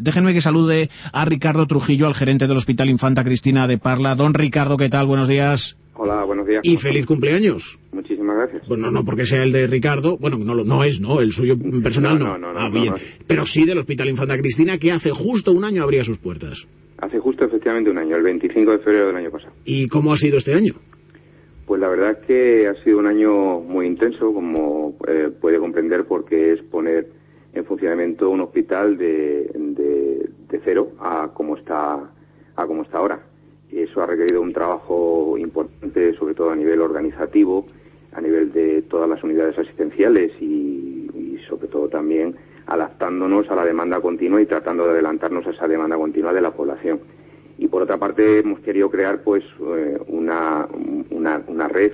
Déjenme que salude a Ricardo Trujillo, al gerente del Hospital Infanta Cristina de Parla. Don Ricardo, ¿qué tal? Buenos días. Hola, buenos días. Y feliz cumpleaños. Muchísimas gracias. Bueno, no porque sea el de Ricardo, bueno, no es, el suyo personal no. Bien. No. Pero sí del Hospital Infanta Cristina, que hace justo un año abría sus puertas. Hace justo efectivamente un año, el 25 de febrero del año pasado. ¿Y cómo ha sido este año? Pues la verdad es que ha sido un año muy intenso, como puede comprender, porque es poner en funcionamiento un hospital de cero a como está ahora. Y eso ha requerido un trabajo importante, sobre todo a nivel organizativo, a nivel de todas las unidades asistenciales y sobre todo también adaptándonos a la demanda continua y tratando de adelantarnos a esa demanda continua de la población. Y por otra parte hemos querido crear pues una red,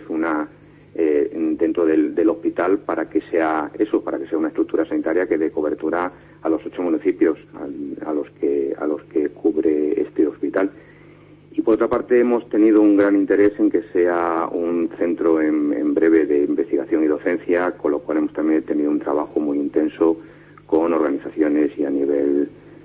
dentro del hospital para que sea una estructura sanitaria que dé cobertura a los 8 municipios a los que cubre este hospital. Y por otra parte hemos tenido un gran interés en que sea un centro en breve de investigación y docencia, con lo cual hemos también tenido un trabajo muy intenso con organizaciones y a nivel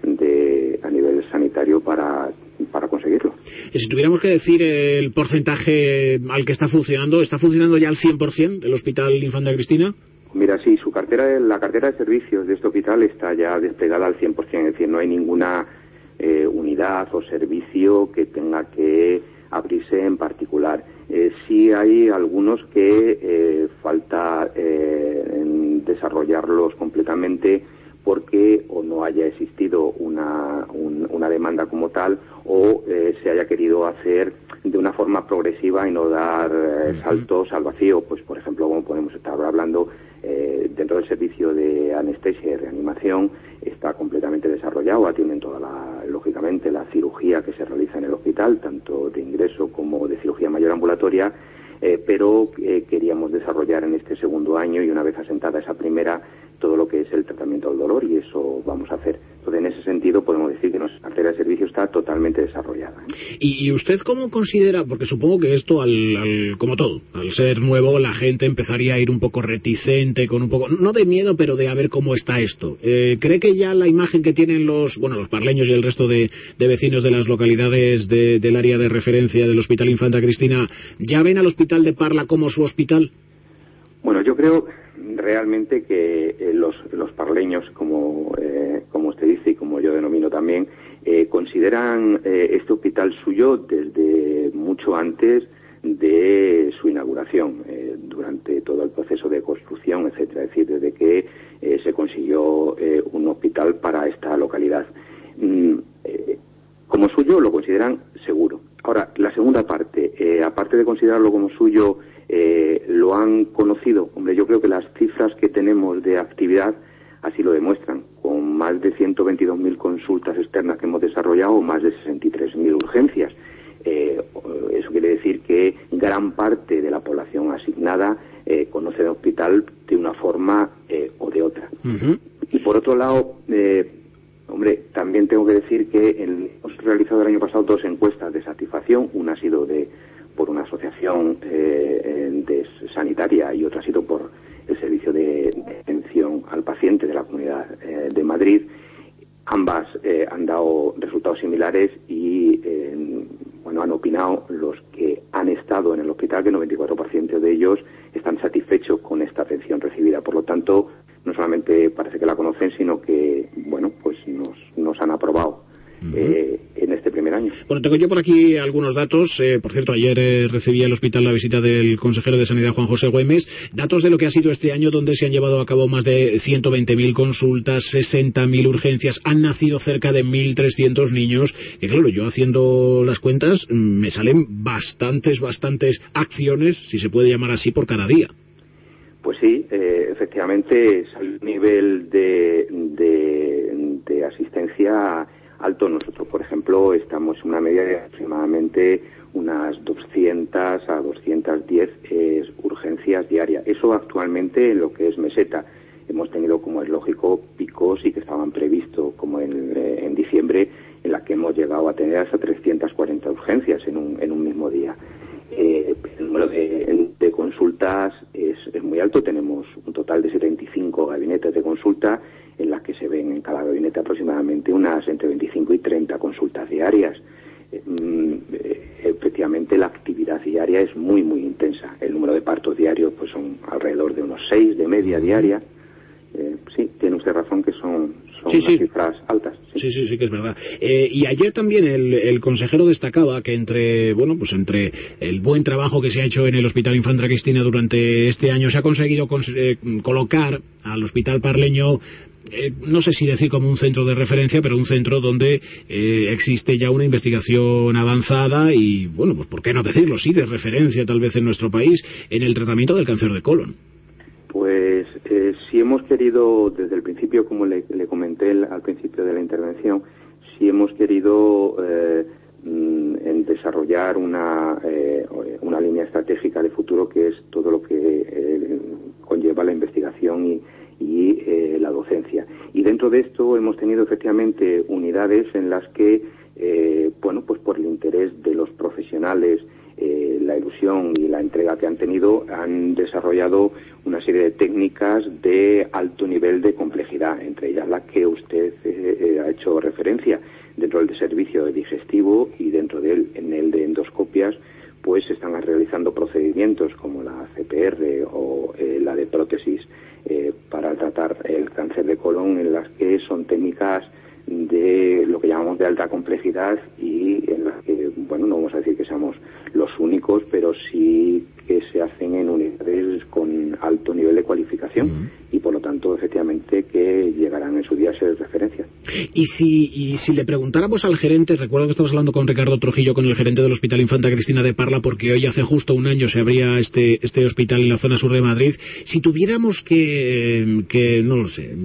sanitario para conseguirlo. Y si tuviéramos que decir el porcentaje al que ¿está funcionando ya al 100% el Hospital Infanta Cristina? Mira, sí, la cartera de servicios de este hospital está ya desplegada al 100%, es decir, no hay ninguna unidad o servicio que tenga que abrirse en particular. Sí hay algunos que falta desarrollarlos completamente porque o no haya existido una demanda como tal o se haya querido hacer de una forma progresiva y no dar saltos al vacío. Pues, por ejemplo, como podemos estar hablando, dentro del servicio de anestesia y reanimación está completamente desarrollado, atienden lógicamente la cirugía que se realiza en el hospital, tanto de ingreso como de cirugía mayor ambulatoria, pero queríamos desarrollar en este segundo año y una vez asentada esa primera, todo lo que es el tratamiento del dolor, y eso vamos a hacer. Entonces, en ese sentido, podemos decir que nuestra cartera de servicio está totalmente desarrollada. ¿Y usted cómo considera? Porque supongo que esto, como todo, al ser nuevo, la gente empezaría a ir un poco reticente, con un poco, no de miedo, pero de a ver cómo está esto. ¿Cree que ya la imagen que tienen los parleños y el resto de vecinos de las localidades del área de referencia del Hospital Infanta Cristina, ya ven al Hospital de Parla como su hospital? Bueno, yo creo realmente que los parleños, como usted dice y como yo denomino también, consideran este hospital suyo desde mucho antes de su inauguración, durante todo el proceso de construcción, etcétera, es decir, desde que se consiguió un hospital para esta localidad. Como suyo lo consideran seguro. Ahora, la segunda parte, aparte de considerarlo como suyo, lo han conocido. Hombre, yo creo que las cifras que tenemos de actividad así lo demuestran, con más de 122.000 consultas externas que hemos desarrollado, más de 63.000 urgencias. Eso quiere decir que gran parte de la población asignada conoce el hospital de una forma o de otra. Uh-huh. Y por otro lado, también tengo que decir que hemos realizado el año pasado 2 encuestas de satisfacción. Una ha sido por una asociación sanitaria y otra ha sido por el Servicio de Atención al Paciente de la Comunidad de Madrid. Ambas han dado resultados similares y han opinado los que han estado en el hospital que el 94% de ellos están satisfechos con esta atención recibida. Por lo tanto, no solamente parece que la conocen, sino que nos han aprobado en este primer año. Bueno, tengo yo por aquí algunos datos. Por cierto, ayer recibí al hospital la visita del consejero de Sanidad, Juan José Güemes. Datos de lo que ha sido este año, donde se han llevado a cabo más de 120.000 consultas, 60.000 urgencias. Han nacido cerca de 1.300 niños. Y claro, yo haciendo las cuentas, me salen bastantes acciones, si se puede llamar así, por cada día. Pues sí, efectivamente, es el nivel de asistencia alto. Nosotros, por ejemplo, estamos en una media de aproximadamente unas 200 a 210 urgencias diarias. Eso actualmente en lo que es meseta. Hemos tenido, como es lógico, picos y que estaban previstos, como en diciembre, en la que hemos llegado a tener hasta 340 urgencias en un mismo día. El número de consultas es muy alto. Tenemos un total de 75 gabinetes de consulta, en las que se ven en cada gabinete aproximadamente unas entre 25 y 30 consultas diarias. Efectivamente la actividad diaria es muy intensa. El número de partos diarios pues son alrededor de unos 6 de media diaria. Sí, tiene usted razón que son cifras altas. Sí, que es verdad. Y ayer también el consejero destacaba que entre el buen trabajo que se ha hecho en el Hospital Infanta Cristina durante este año, se ha conseguido colocar al Hospital Parleño, no sé si decir como un centro de referencia, pero un centro donde existe ya una investigación avanzada y, bueno, pues por qué no decirlo, sí, de referencia tal vez en nuestro país en el tratamiento del cáncer de colon. Pues si hemos querido, desde el principio, como le comenté al principio de la intervención, si hemos querido en desarrollar una línea estratégica de futuro, que es todo lo que conlleva la investigación y la docencia. Y dentro de esto hemos tenido efectivamente unidades en las que, pues por el interés de los profesionales, la ilusión y la entrega que han tenido, han desarrollado una serie de técnicas de alto nivel de complejidad, entre ellas la que usted ha hecho referencia. Dentro del servicio de digestivo y dentro de él, en el de endoscopias, pues se están realizando procedimientos como la CPR o la de prótesis para tratar el cáncer de colon, en las que son técnicas de lo que llamamos de alta complejidad y en las que, bueno, no vamos a decir que seamos los únicos, pero sí que se hacen en unidades con alto nivel de cualificación y por lo tanto efectivamente que llegarán en su día a ser referencia. Y si le preguntáramos al gerente, recuerdo que estabas hablando con Ricardo Trujillo, con el gerente del Hospital Infanta Cristina de Parla, porque hoy hace justo un año se abría este hospital en la zona sur de Madrid, si tuviéramos que no lo sé,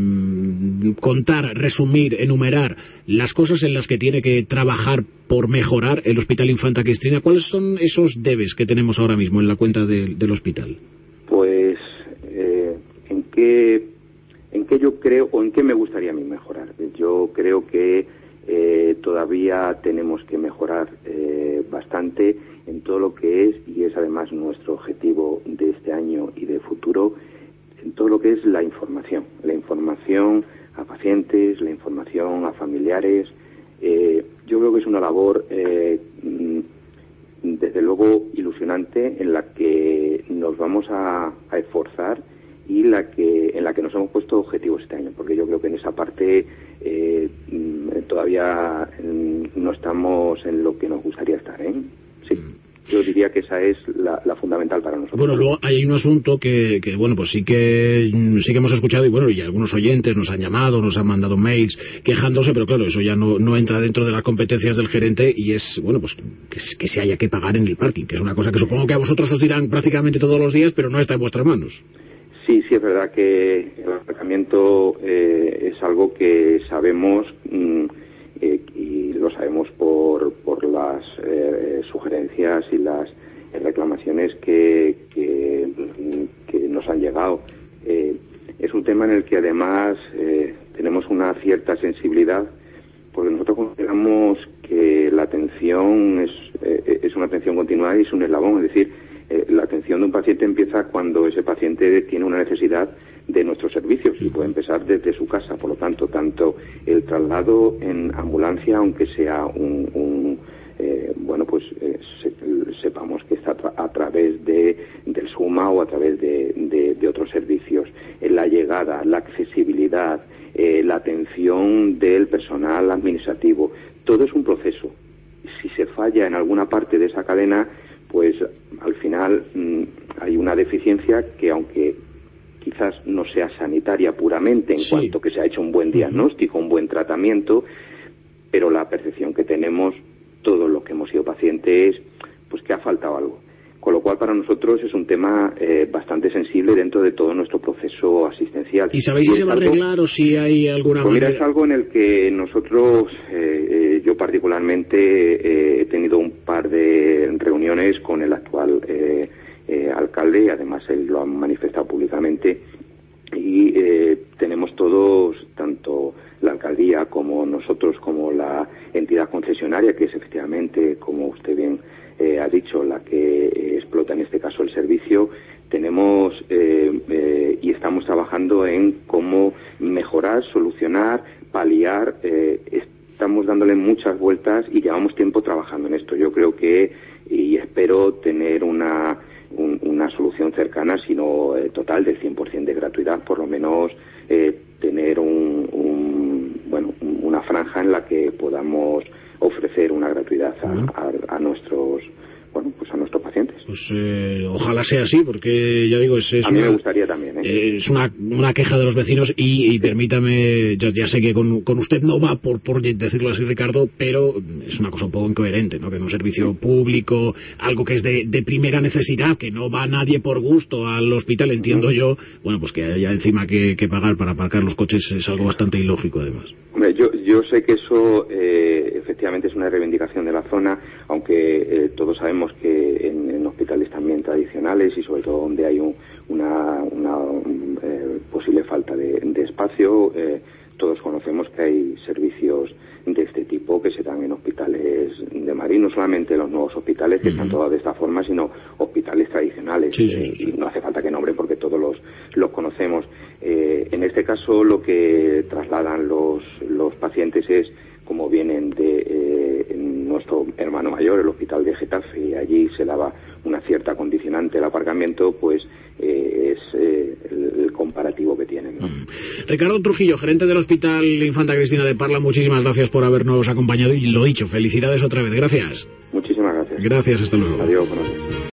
contar, resumir, enumerar las cosas en las que tiene que trabajar por mejorar el Hospital Infanta Cristina, ¿cuáles son esos debes que tenemos ahora mismo en la cuenta del hospital? Pues en qué yo creo, o en qué me gustaría a mí mejorar. Yo creo que todavía tenemos que mejorar bastante en todo lo que es, y es además nuestro objetivo de este año y de futuro, en todo lo que es la información a pacientes, la información a familiares. Yo creo que es una labor desde luego ilusionante, en la que nos vamos a esforzar y en la que nos hemos puesto objetivos este año, porque yo creo que en esa parte todavía no estamos en lo que nos gustaría estar, ¿eh? Sí. Yo diría que esa es la fundamental para nosotros. Bueno, luego hay un asunto que bueno, pues sí que hemos escuchado, y bueno, y algunos oyentes nos han llamado, nos han mandado mails quejándose, pero claro, eso ya no entra dentro de las competencias del gerente, y es, bueno, pues que se haya que pagar en el parking, que es una cosa que supongo que a vosotros os dirán prácticamente todos los días, pero no está en vuestras manos. Sí, es verdad que el aparcamiento es algo que sabemos y lo sabemos por las sugerencias y las reclamaciones que nos han llegado. Es un tema en el que además tenemos una cierta sensibilidad, porque nosotros consideramos que la atención es una atención continuada y es un eslabón, es decir, la atención de un paciente empieza cuando ese paciente tiene una necesidad de nuestros servicios y puede empezar desde su casa. Por lo tanto, tanto el traslado en ambulancia, aunque sea sepamos que está a través del SUMA o a través de otros servicios, la llegada, la accesibilidad, la atención del personal administrativo, todo es un proceso. Si se falla en alguna parte de esa cadena, pues al final hay una deficiencia que, aunque quizás no sea sanitaria puramente, en cuanto que se ha hecho un buen diagnóstico, un buen tratamiento, pero la percepción que tenemos todos los que hemos sido pacientes, pues que ha faltado algo. Con lo cual, para nosotros es un tema bastante sensible dentro de todo nuestro proceso asistencial. ¿Y sabéis si se va a arreglar o si hay alguna manera? Mira, es algo en el que nosotros, yo particularmente, he tenido un par de reuniones con el actual alcalde, y además él lo ha manifestado públicamente, y tenemos todos, tanto la alcaldía como nosotros, como la entidad concesionaria, que es efectivamente, como usted bien ha dicho, la que explota en este caso el servicio, tenemos y estamos trabajando en cómo mejorar, solucionar, paliar, estamos dándole muchas vueltas y llevamos tiempo trabajando en esto. Yo creo que, y espero tener una solución cercana, si no total, del 100% de gratuidad, por lo menos tener una franja en la que podamos ofrecer una gratuidad a nuestros pacientes. Pues ojalá sea así, porque ya digo, a mí me gustaría también. Es una queja de los vecinos y permítame, ya sé que con usted no va por decirlo así, Ricardo, pero es una cosa un poco incoherente, ¿no? Que en un servicio público, algo que es de primera necesidad, que no va nadie por gusto al hospital, entiendo yo, bueno, pues que haya encima que pagar para aparcar los coches es algo bastante ilógico, además. Hombre, yo sé que eso efectivamente es una reivindicación de la zona, aunque todos sabemos que en hospitales también tradicionales y sobre todo donde hay una posible falta de espacio, todos conocemos que hay servicios de este tipo que se dan en hospitales de Madrid, no solamente los nuevos hospitales que están todos de esta forma, sino hospitales tradicionales. Sí. Y no hace falta que nombre porque todos los conocemos. En este caso lo que trasladan los pacientes es, como vienen de nuestro hermano mayor, el hospital de Getafe, y allí se daba una cierta condicionante al aparcamiento, pues es el comparativo que tienen, ¿no? Ricardo Trujillo, gerente del Hospital Infanta Cristina de Parla, muchísimas gracias por habernos acompañado y lo dicho, felicidades otra vez, gracias. Muchísimas gracias. Gracias, hasta luego. Adiós, buenos días.